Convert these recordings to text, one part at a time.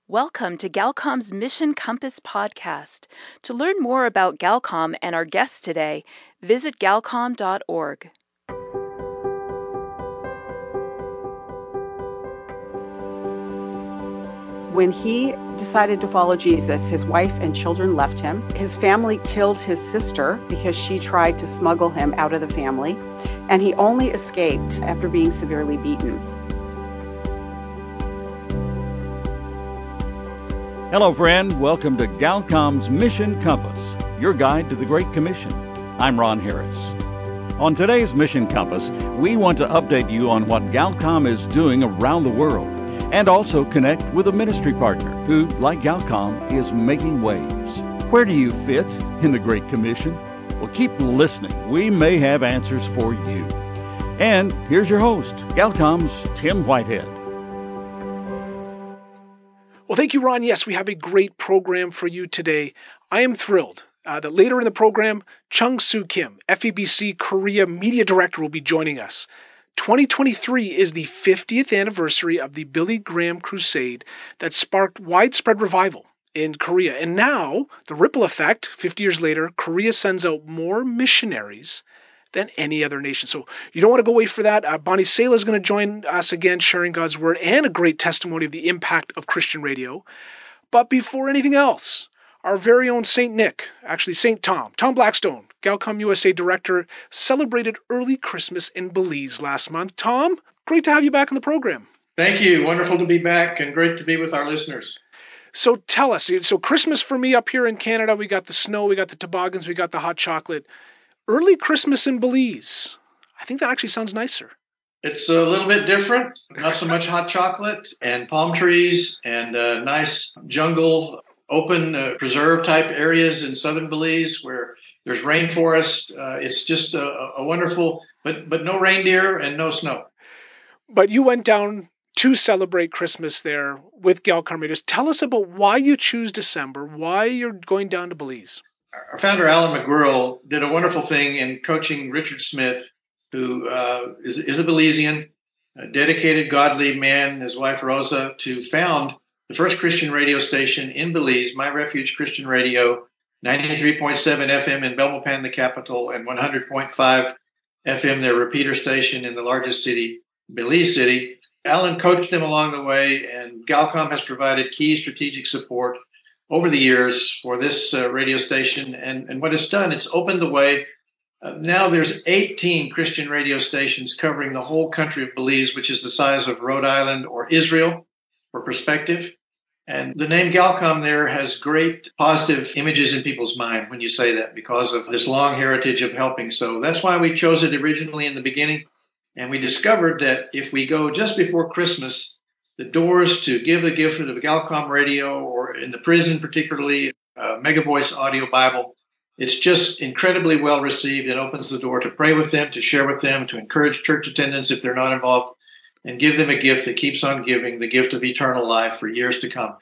Welcome to Galcom's Mission Compass podcast. To learn more about Galcom and our guests today, visit galcom.org. When he decided to follow Jesus, his wife and children left him. His family killed his sister because she tried to smuggle him out of the family, and he only escaped after being severely beaten. Hello, friend. Welcome to Galcom's Mission Compass, your guide to the Great Commission. I'm Ron Harris. On today's Mission Compass, we want to update you on what Galcom is doing around the world and also connect with a ministry partner who, like Galcom, is making waves. Where do you fit in the Great Commission? Well, keep listening. We may have answers for you. And here's your host, Galcom's Tim Whitehead. Well, thank you, Ron. Yes, we have a great program for you today. I am thrilled that later in the program, Chung Soo Kim, FEBC Korea Media Director, will be joining us. 2023 is the 50th anniversary of the Billy Graham Crusade that sparked widespread revival in Korea. And now, the ripple effect, 50 years later, Korea sends out more missionaries than any other nation. So you don't want to go away for that. Bonnie Sala is going to join us again, sharing God's Word and a great testimony of the impact of Christian radio. But before anything else, our very own St. Nick, actually St. Tom Blackstone, Galcom USA Director, celebrated early Christmas in Belize last month. Tom, great to have you back on the program. Thank you. Wonderful to be back and great to be with our listeners. So tell us, so Christmas for me up here in Canada, we got the snow, we got the toboggans, we got the hot chocolate. Early Christmas in Belize. I think that actually sounds nicer. It's a little bit different. Not so much hot chocolate and palm trees and nice jungle, open preserve type areas in southern Belize where there's rainforest. It's just a wonderful, but no reindeer and no snow. But you went down to celebrate Christmas there with Galcom Radio. Tell us about why you choose December, why you're going down to Belize. Our founder, Alan McGuirl, did a wonderful thing in coaching Richard Smith, who is a Belizean, a dedicated, godly man, and his wife, Rosa, to found the first Christian radio station in Belize, My Refuge Christian Radio, 93.7 FM in Belmopan, the capital, and 100.5 FM, their repeater station in the largest city, Belize City. Alan coached them along the way, and Galcom has provided key strategic support over the years for this radio station. And what it's done, it's opened the way. Now there's 18 Christian radio stations covering the whole country of Belize, which is the size of Rhode Island or Israel, for perspective. And the name Galcom there has great positive images in people's mind when you say that because of this long heritage of helping. So that's why we chose it originally in the beginning. And we discovered that if we go just before Christmas, the doors to give the gift of the Galcom radio, or in the prison particularly, Mega Voice Audio Bible, it's just incredibly well received. It opens the door to pray with them, to share with them, to encourage church attendance if they're not involved, and give them a gift that keeps on giving, the gift of eternal life for years to come.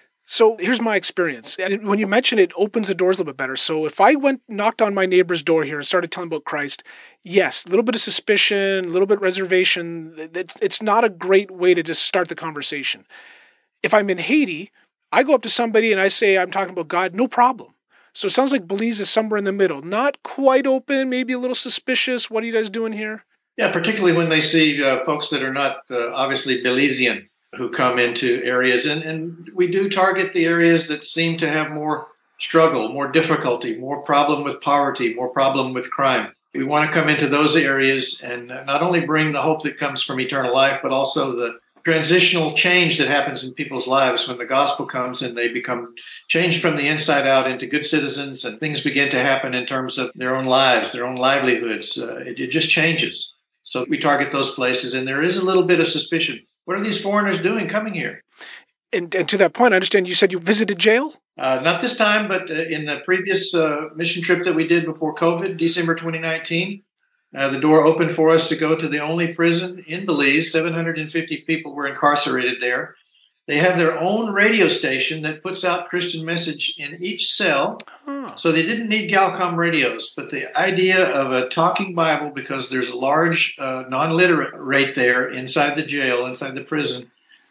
So here's my experience. When you mention it, opens the doors a little bit better. So if I knocked on my neighbor's door here and started telling about Christ, yes, a little bit of suspicion, a little bit of reservation. It's not a great way to just start the conversation. If I'm in Haiti, I go up to somebody and I say, I'm talking about God, no problem. So it sounds like Belize is somewhere in the middle. Not quite open, maybe a little suspicious. What are you guys doing here? Yeah, particularly when they see folks that are not obviously Belizean who come into areas. And we do target the areas that seem to have more struggle, more difficulty, more problem with poverty, more problem with crime. We want to come into those areas and not only bring the hope that comes from eternal life, but also the transitional change that happens in people's lives when the gospel comes and they become changed from the inside out into good citizens, and things begin to happen in terms of their own lives, their own livelihoods. It just changes. So we target those places, and there is a little bit of suspicion. What are these foreigners doing coming here? And to that point, I understand you said you visited jail? Not this time, but in the previous mission trip that we did before COVID, December 2019, the door opened for us to go to the only prison in Belize. 750 people were incarcerated there. They have their own radio station that puts out Christian message in each cell. So they didn't need Galcom radios, but the idea of a talking Bible, because there's a large non-literate rate there inside the jail, inside the prison,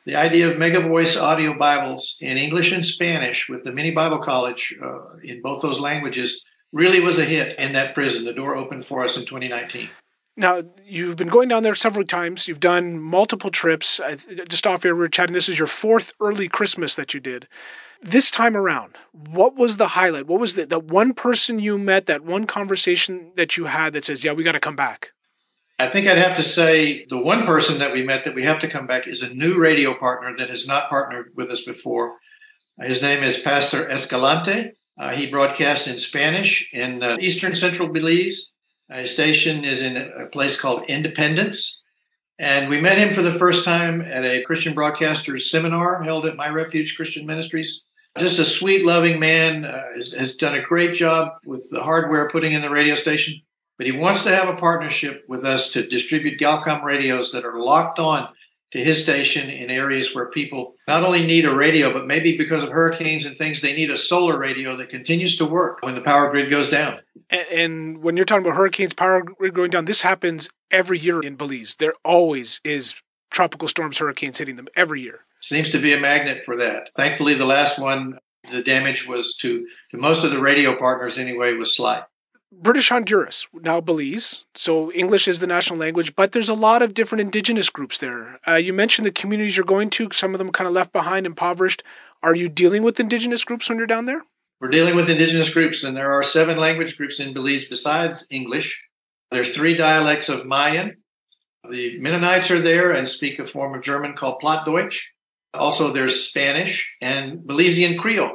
the idea of Mega Voice audio Bibles in English and Spanish with the Mini Bible College in both those languages really was a hit in that prison. The door opened for us in 2019. Now, you've been going down there several times. You've done multiple trips. Just off here, we were chatting. This is your fourth early Christmas that you did. This time around, what was the highlight? What was the one person you met, that one conversation that you had that says, yeah, we got to come back? I think I'd have to say the one person that we met that we have to come back is a new radio partner that has not partnered with us before. His name is Pastor Escalante. He broadcasts in Spanish in eastern central Belize. His station is in a place called Independence. And we met him for the first time at a Christian broadcasters seminar held at My Refuge Christian Ministries. Just a sweet, loving man, has done a great job with the hardware putting in the radio station. But he wants to have a partnership with us to distribute Galcom radios that are locked on to his station in areas where people not only need a radio, but maybe because of hurricanes and things, they need a solar radio that continues to work when the power grid goes down. And when you're talking about hurricanes, power grid going down, this happens every year in Belize. There always is tropical storms, hurricanes hitting them every year. Seems to be a magnet for that. Thankfully, the last one, the damage was to most of the radio partners anyway, was slight. British Honduras, now Belize, so English is the national language, but there's a lot of different indigenous groups there. You mentioned the communities you're going to, some of them kind of left behind, impoverished. Are you dealing with indigenous groups when you're down there? We're dealing with indigenous groups, and there are 7 language groups in Belize besides English. There's 3 dialects of Mayan. The Mennonites are there and speak a form of German called Plattdeutsch. Also, there's Spanish and Belizean Creole.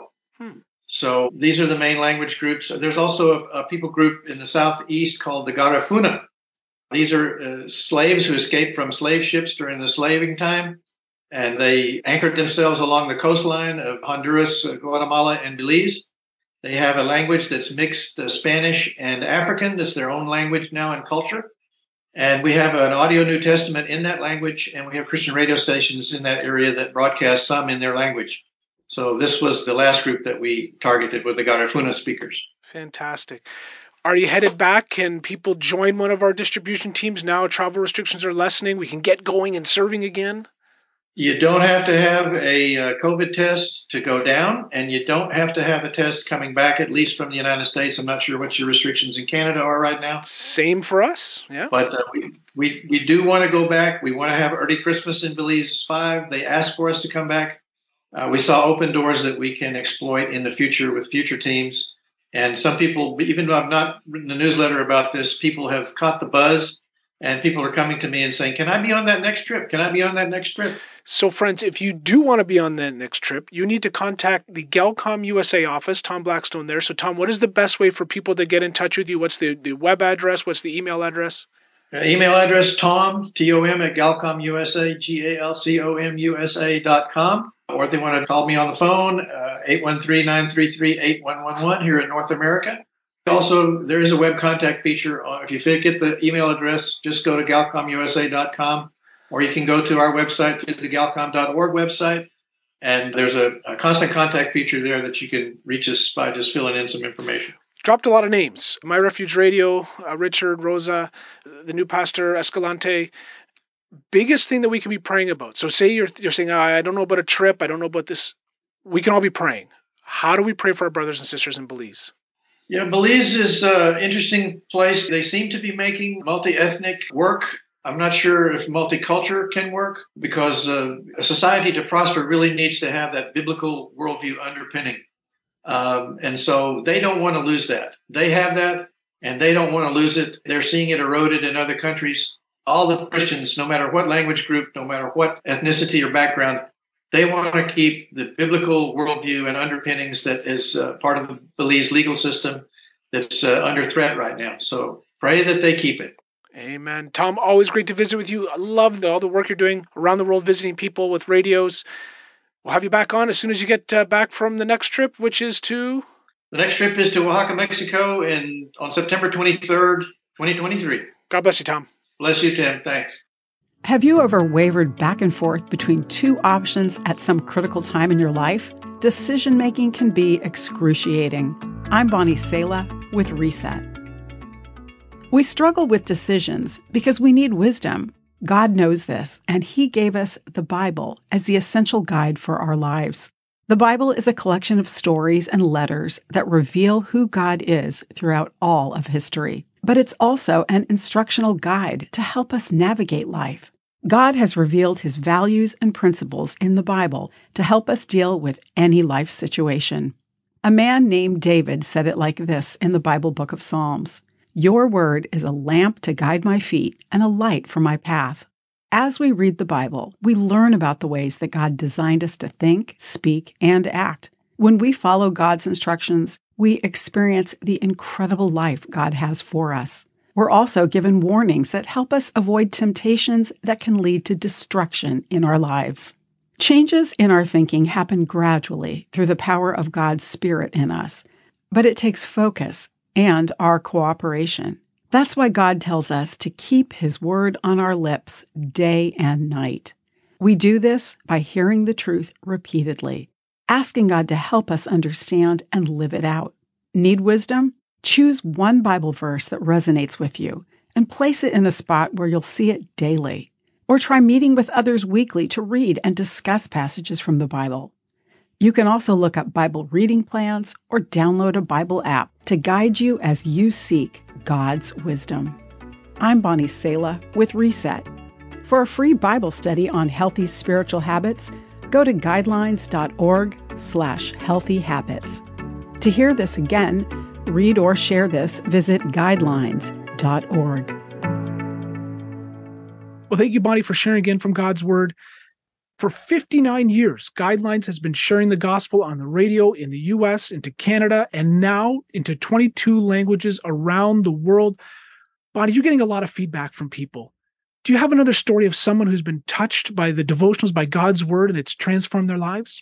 So these are the main language groups. There's also a people group in the southeast called the Garifuna. These are slaves who escaped from slave ships during the slaving time, and they anchored themselves along the coastline of Honduras, Guatemala, and Belize. They have a language that's mixed Spanish and African. That's their own language now and culture. And we have an audio New Testament in that language, and we have Christian radio stations in that area that broadcast some in their language. So this was the last group that we targeted with the Garifuna speakers. Fantastic. Are you headed back? Can people join one of our distribution teams now? Travel restrictions are lessening. We can get going and serving again. You don't have to have a COVID test to go down, and you don't have to have a test coming back, at least from the United States. I'm not sure what your restrictions in Canada are right now. Same for us, yeah. But we do want to go back. We want to have early Christmas in Belize 5. They asked for us to come back. We saw open doors that we can exploit in the future with future teams. And some people, even though I've not written a newsletter about this, people have caught the buzz, and people are coming to me and saying, can I be on that next trip? Can I be on that next trip? So, friends, if you do want to be on that next trip, you need to contact the Galcom USA office, Tom Blackstone there. So, Tom, what is the best way for people to get in touch with you? What's the web address? What's the email address? Email address, Tom, T-O-M, at GalcomUSA, GalComUSA.com. Or if they want to call me on the phone, 813-933-8111 here in North America. Also, there is a web contact feature. If you get the email address, just go to GalcomUSA.com, or you can go to our website, to the Galcom.org website, and there's a constant contact feature there that you can reach us by just filling in some information. Dropped a lot of names. My Refuge Radio, Richard, Rosa, the new pastor, Escalante. Biggest thing that we can be praying about. So say you're saying, I don't know about a trip. I don't know about this. We can all be praying. How do we pray for our brothers and sisters in Belize? Yeah, Belize is an interesting place. They seem to be making multi-ethnic work. I'm not sure if multicultural can work, because a society to prosper really needs to have that biblical worldview underpinning. And so they don't want to lose that. They have that, and they don't want to lose it. They're seeing it eroded in other countries. All the Christians, no matter what language group, no matter what ethnicity or background, they want to keep the biblical worldview and underpinnings that is part of the Belize legal system that's under threat right now. So pray that they keep it. Amen. Tom, always great to visit with you. I love all the work you're doing around the world, visiting people with radios. We'll have you back on as soon as you get back from the next trip, which is to? The next trip is to Oaxaca, Mexico on September 23rd, 2023. God bless you, Tom. Bless you, Tim. Thanks. Have you ever wavered back and forth between two options at some critical time in your life? Decision-making can be excruciating. I'm Bonnie Sala with Reset. We struggle with decisions because we need wisdom. God knows this, and He gave us the Bible as the essential guide for our lives. The Bible is a collection of stories and letters that reveal who God is throughout all of history. But it's also an instructional guide to help us navigate life. God has revealed His values and principles in the Bible to help us deal with any life situation. A man named David said it like this in the Bible book of Psalms: "Your word is a lamp to guide my feet and a light for my path." As we read the Bible, we learn about the ways that God designed us to think, speak, and act. When we follow God's instructions, we experience the incredible life God has for us. We're also given warnings that help us avoid temptations that can lead to destruction in our lives. Changes in our thinking happen gradually through the power of God's Spirit in us, but it takes focus and our cooperation. That's why God tells us to keep His word on our lips day and night. We do this by hearing the truth repeatedly, asking God to help us understand and live it out. Need wisdom? Choose one Bible verse that resonates with you and place it in a spot where you'll see it daily. Or try meeting with others weekly to read and discuss passages from the Bible. You can also look up Bible reading plans or download a Bible app to guide you as you seek God's wisdom. I'm Bonnie Sala with Reset. For a free Bible study on healthy spiritual habits, go to guidelines.org/healthy habits. To hear this again, read or share this, visit guidelines.org. Well, thank you, Bonnie, for sharing again from God's Word. For 59 years, Guidelines has been sharing the gospel on the radio in the U.S., into Canada, and now into 22 languages around the world. Bonnie, you're getting a lot of feedback from people. Do you have another story of someone who's been touched by the devotionals, by God's Word, and it's transformed their lives?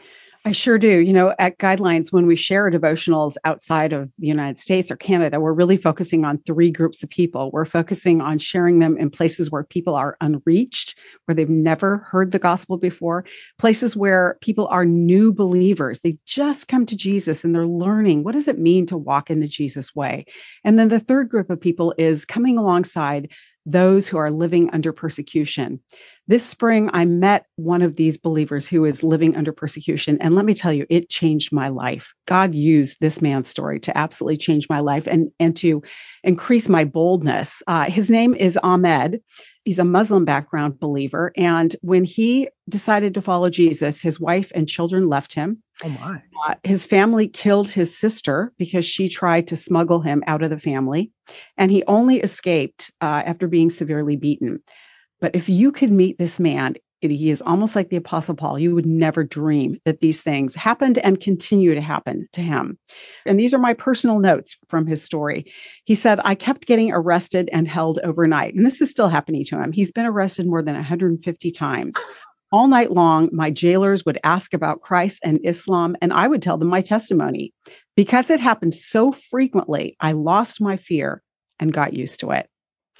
I sure do. You know, at Guidelines, when we share devotionals outside of the United States or Canada, we're really focusing on three groups of people. We're focusing on sharing them in places where people are unreached, where they've never heard the gospel before, places where people are new believers. They've just come to Jesus and they're learning, what does it mean to walk in the Jesus way? And then the third group of people is coming alongside those who are living under persecution. This spring, I met one of these believers who is living under persecution. And let me tell you, it changed my life. God used this man's story to absolutely change my life and to increase my boldness. His name is Ahmed. He's a Muslim background believer. And when he decided to follow Jesus, his wife and children left him. Oh, my. His family killed his sister because she tried to smuggle him out of the family. And he only escaped after being severely beaten. But if you could meet this man, he is almost like the Apostle Paul. You would never dream that these things happened and continue to happen to him. And these are my personal notes from his story. He said, "I kept getting arrested and held overnight." And this is still happening to him. He's been arrested more than 150 times. All night long, my jailers would ask about Christ and Islam, and I would tell them my testimony. Because it happened so frequently, I lost my fear and got used to it.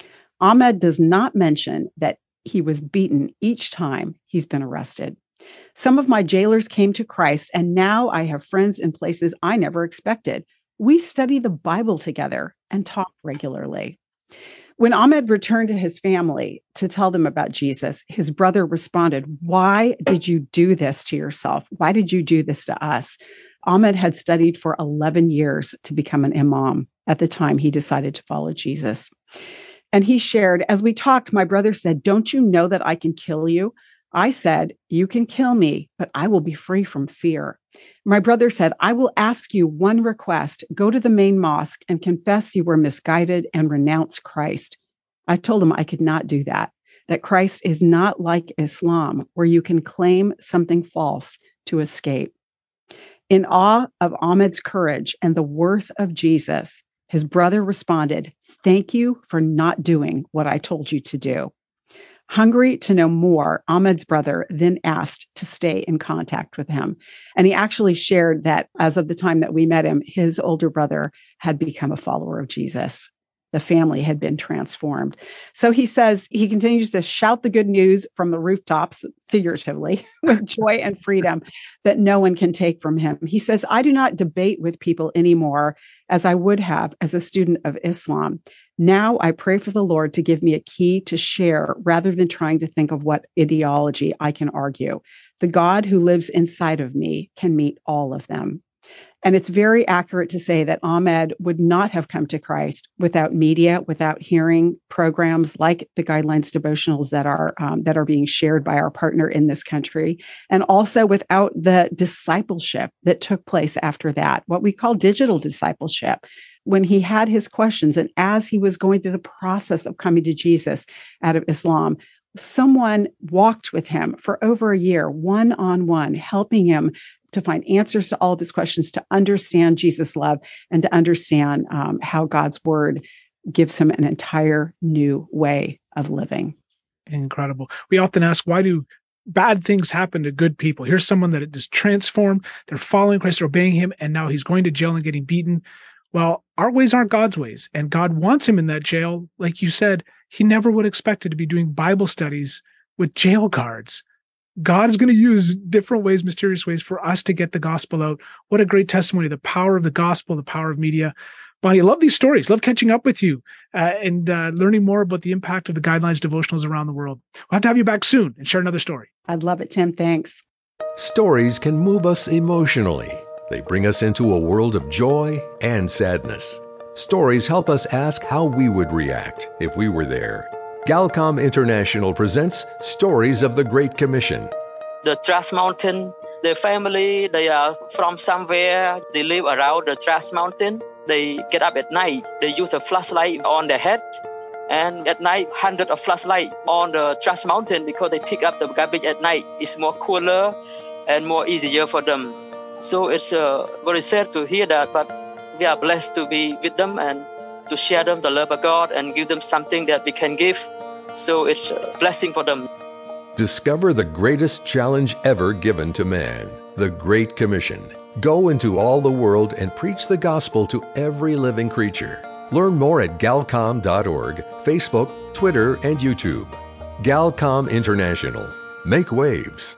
Ahmed does not mention that he was beaten each time he's been arrested. Some of my jailers came to Christ, and now I have friends in places I never expected. We study the Bible together and talk regularly. When Ahmed returned to his family to tell them about Jesus, his brother responded, "Why did you do this to yourself? Why did you do this to us?" Ahmed had studied for 11 years to become an imam at the time he decided to follow Jesus. And he shared, as we talked, my brother said, "Don't you know that I can kill you?" I said, "You can kill me, but I will be free from fear." My brother said, "I will ask you one request. Go to the main mosque and confess you were misguided and renounce Christ." I told him I could not do that Christ is not like Islam, where you can claim something false to escape. In awe of Ahmed's courage and the worth of Jesus, his brother responded, "Thank you for not doing what I told you to do." Hungry to know more, Ahmed's brother then asked to stay in contact with him. And he actually shared that as of the time that we met him, his older brother had become a follower of Jesus. the family had been transformed. So he says he continues to shout the good news from the rooftops, figuratively, with joy and freedom that no one can take from him. He says, I do not debate with people anymore as I would have as a student of Islam. Now I pray for the Lord to give me a key to share rather than trying to think of what ideology I can argue. The God who lives inside of me can meet all of them. And it's very accurate to say that Ahmed would not have come to Christ without media, without hearing programs like the Guidelines devotionals that are being shared by our partner in this country, and also without the discipleship that took place after that, what we call digital discipleship. When he had his questions and as he was going through the process of coming to Jesus out of Islam, someone walked with him for over a year, one-on-one, helping him to find answers to all of his questions, to understand Jesus' love, and to understand how God's word gives him an entire new way of living. Incredible. We often ask, why do bad things happen to good people? Here's someone that is transformed. They're following Christ, they're obeying him, and now he's going to jail and getting beaten. Well, our ways aren't God's ways, and God wants him in that jail. Like you said, he never would expect it to be doing Bible studies with jail guards. God is going to use different ways, mysterious ways, for us to get the gospel out. What a great testimony, the power of the gospel, the power of media. Bonnie, I love these stories. Love catching up with you and learning more about the impact of the Guidelines devotionals around the world. We'll have to have you back soon and share another story. I'd love it, Tim. Thanks. Stories can move us emotionally. They bring us into a world of joy and sadness. Stories help us ask how we would react if we were there. Galcom International presents Stories of the Great Commission. The Trash Mountain, the family, they are from somewhere. They live around the Trash Mountain. They get up at night. They use a flashlight on their head. And at night, hundreds of flashlights on the Trash Mountain because they pick up the garbage at night. It's more cooler and more easier for them. So it's very sad to hear that, but we are blessed to be with them and to share them the love of God and give them something that we can give. So it's a blessing for them. Discover the greatest challenge ever given to man, the Great Commission. Go into all the world and preach the gospel to every living creature. Learn more at galcom.org, Facebook, Twitter, and YouTube. Galcom International. Make waves.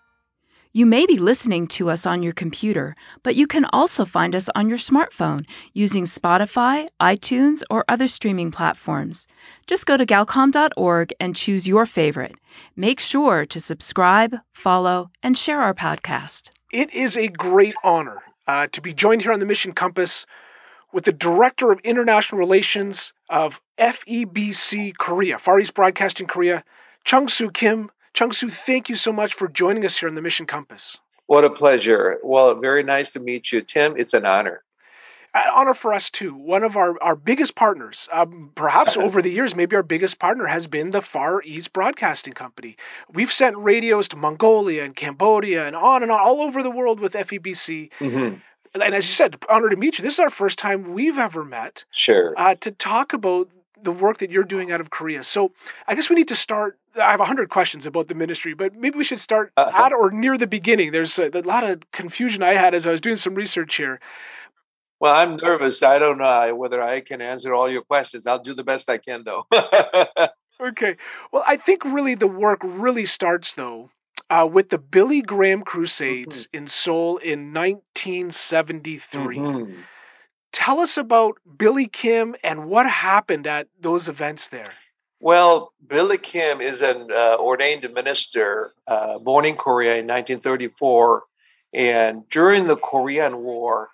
You may be listening to us on your computer, but you can also find us on your smartphone using Spotify, iTunes, or other streaming platforms. Just go to galcom.org and choose your favorite. Make sure to subscribe, follow, and share our podcast. It is a great honor to be joined here on the Mission Compass with the Director of International Relations of FEBC Korea, Far East Broadcasting Korea, Chung-Soo Kim. Chung-Soo, thank you so much for joining us here on the Mission Compass. What a pleasure. Well, very nice to meet you, Tim. It's an honor. An honor for us, too. One of our biggest partners, perhaps over the years, maybe our biggest partner has been the Far East Broadcasting Company. We've sent radios to Mongolia and Cambodia and on, all over the world with FEBC. Mm-hmm. And as you said, honor to meet you. This is our first time we've ever met. Sure. To talk about the work that you're doing out of Korea. So I guess we need to start. I have 100 questions about the ministry, but maybe we should start at or near the beginning. There's a lot of confusion I had as I was doing some research here. Well, I'm nervous. I don't know whether I can answer all your questions. I'll do the best I can, though. Okay. Well, I think really the work really starts, though, with the Billy Graham Crusades in Seoul in 1973. Mm-hmm. Tell us about Billy Kim and what happened at those events there. Well, Billy Kim is an ordained minister born in Korea in 1934. And during the Korean War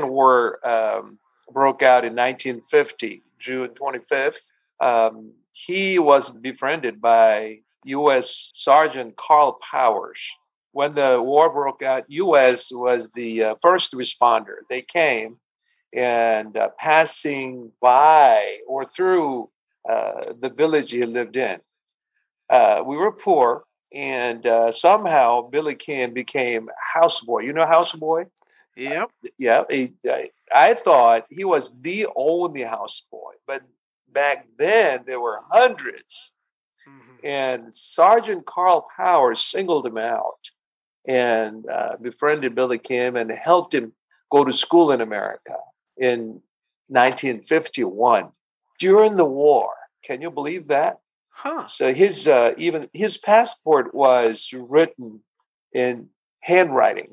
broke out in 1950, June 25th. He was befriended by U.S. Sergeant Carl Powers. When the war broke out, U.S. was the first responder. They came and passing by or through the village he lived in. We were poor, and somehow Billy Kim became houseboy. You know houseboy? Yep. Yeah. I thought he was the only houseboy, but back then there were hundreds. Mm-hmm. And Sergeant Carl Powers singled him out and befriended Billy Kim and helped him go to school in America in 1951. during the war. Can you believe that? Huh. So even his passport was written in handwriting.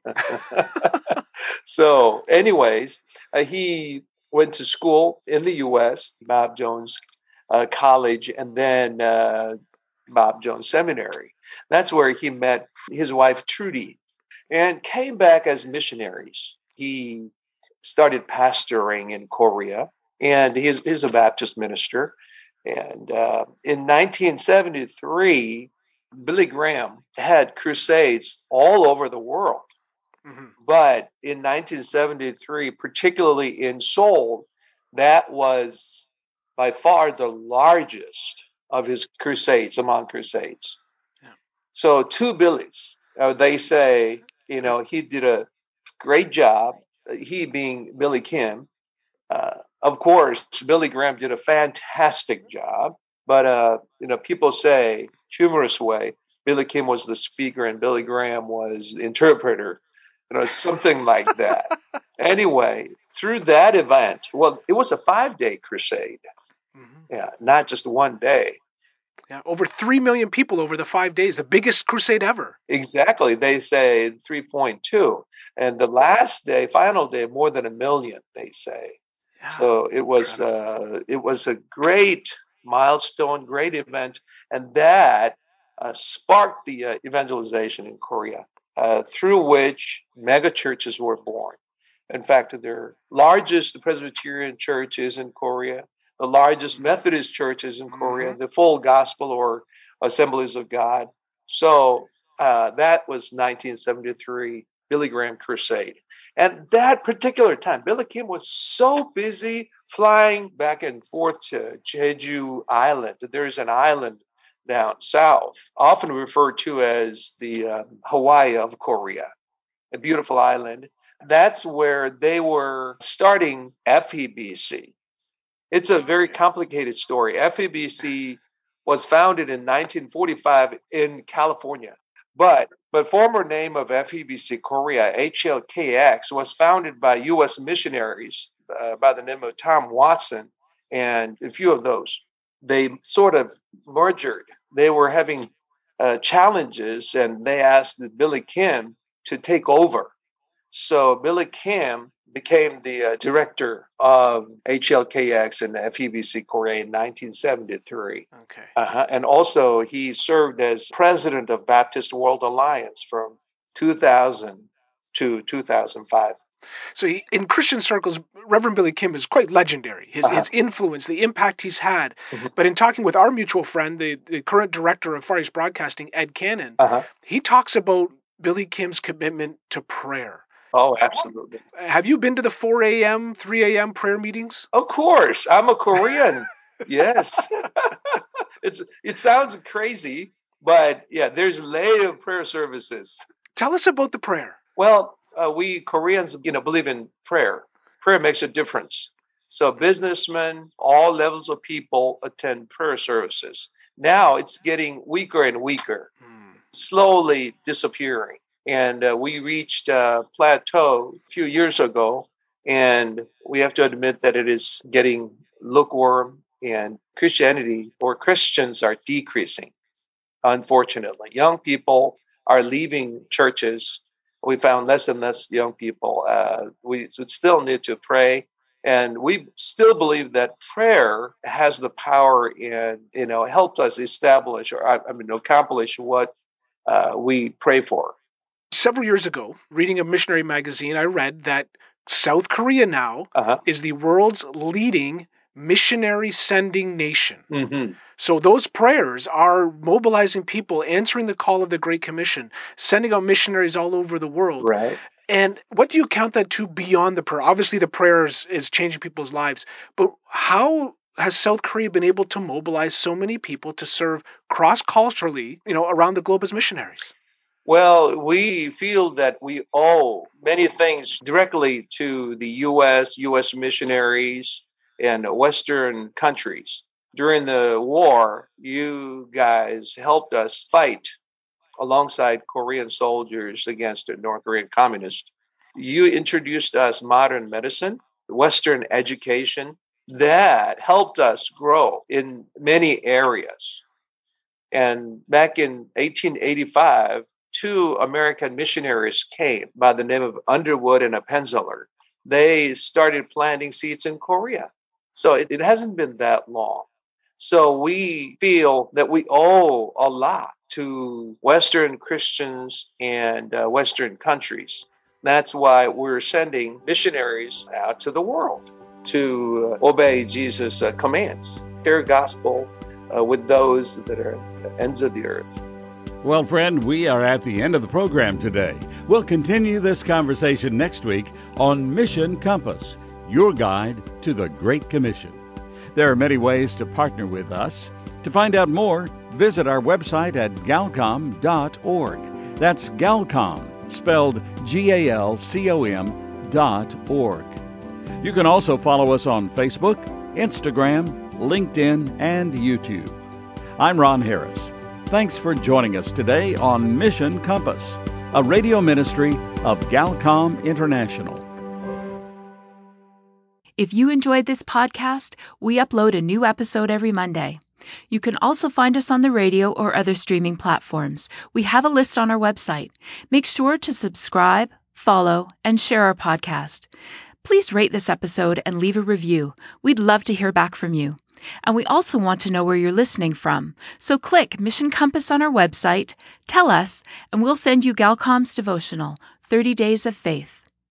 So, anyways, he went to school in the U.S., Bob Jones College, and then Bob Jones Seminary. That's where he met his wife, Trudy, and came back as missionaries. He started pastoring in Korea, and he's a Baptist minister. And in 1973, Billy Graham had crusades all over the world. Mm-hmm. But in 1973, particularly in Seoul, that was by far the largest of his crusades, among crusades. Yeah. So two Billies, they say, he did a great job, he being Billy Kim. Of course, Billy Graham did a fantastic job, but people say, humorous way, Billy Kim was the speaker and Billy Graham was the interpreter, something like that. Anyway, through that event, well, it was a 5-day crusade, not just one day. Yeah, over 3 million people over the 5 days, the biggest crusade ever. Exactly. They say 3.2. And the last day, final day, more than 1 million, they say. Yeah, so it was a great milestone, great event. And that sparked the evangelization in Korea, through which mega churches were born. In fact, the largest Presbyterian church is in Korea. The largest Methodist church is in Korea, the Full Gospel or Assemblies of God. So that was 1973, Billy Graham Crusade. And that particular time, Billy Kim was so busy flying back and forth to Jeju Island. There's an island down south, often referred to as the Hawaii of Korea, a beautiful island. That's where they were starting FEBC. It's a very complicated story. FEBC was founded in 1945 in California, but former name of FEBC Korea, HLKX, was founded by U.S. missionaries by the name of Tom Watson and a few of those. They sort of merged. They were having challenges, and they asked Billy Kim to take over. So Billy Kim became the director of HLKX and FEBC Korea in 1973. Okay. And also he served as president of Baptist World Alliance from 2000 to 2005. So in Christian circles, Reverend Billy Kim is quite legendary. His influence, the impact he's had. But in talking with our mutual friend, the current director of Far East Broadcasting, Ed Cannon, he talks about Billy Kim's commitment to prayer. Oh, absolutely. Have you been to the 4 a.m., 3 a.m. prayer meetings? Of course. I'm a Korean. Yes. It sounds crazy, but yeah, there's a layer of prayer services. Tell us about the prayer. Well, we Koreans, believe in prayer. Prayer makes a difference. So businessmen, all levels of people attend prayer services. Now it's getting weaker and weaker, slowly disappearing. And we reached a plateau a few years ago, and we have to admit that it is getting lukewarm, and Christianity or Christians are decreasing, unfortunately. Young people are leaving churches. We found less and less young people. We still need to pray, and we still believe that prayer has the power and help us establish or accomplish what we pray for. Several years ago, reading a missionary magazine, I read that South Korea now is the world's leading missionary sending nation. So those prayers are mobilizing people, answering the call of the Great Commission, sending out missionaries all over the world. Right. And what do you count that to beyond the prayer? Obviously, the prayer is changing people's lives, but how has South Korea been able to mobilize so many people to serve cross-culturally, around the globe as missionaries? Well, we feel that we owe many things directly to the U.S. missionaries and Western countries. During the war, you guys helped us fight alongside Korean soldiers against the North Korean communists. You introduced us modern medicine, Western education, that helped us grow in many areas. And back in 1885, 2 American missionaries came by the name of Underwood and Appenzeller. They started planting seeds in Korea. So it hasn't been that long. So we feel that we owe a lot to Western Christians and Western countries. That's why we're sending missionaries out to the world to obey Jesus' commands, share gospel with those that are at the ends of the earth. Well, friend, we are at the end of the program today. We'll continue this conversation next week on Mission Compass, your guide to the Great Commission. There are many ways to partner with us. To find out more, visit our website at galcom.org. That's Galcom, spelled GALCOM.org. You can also follow us on Facebook, Instagram, LinkedIn, and YouTube. I'm Ron Harris. Thanks for joining us today on Mission Compass, a radio ministry of Galcom International. If you enjoyed this podcast, we upload a new episode every Monday. You can also find us on the radio or other streaming platforms. We have a list on our website. Make sure to subscribe, follow, and share our podcast. Please rate this episode and leave a review. We'd love to hear back from you. And we also want to know where you're listening from. So click Mission Compass on our website, tell us, and we'll send you Galcom's devotional, 30 Days of Faith.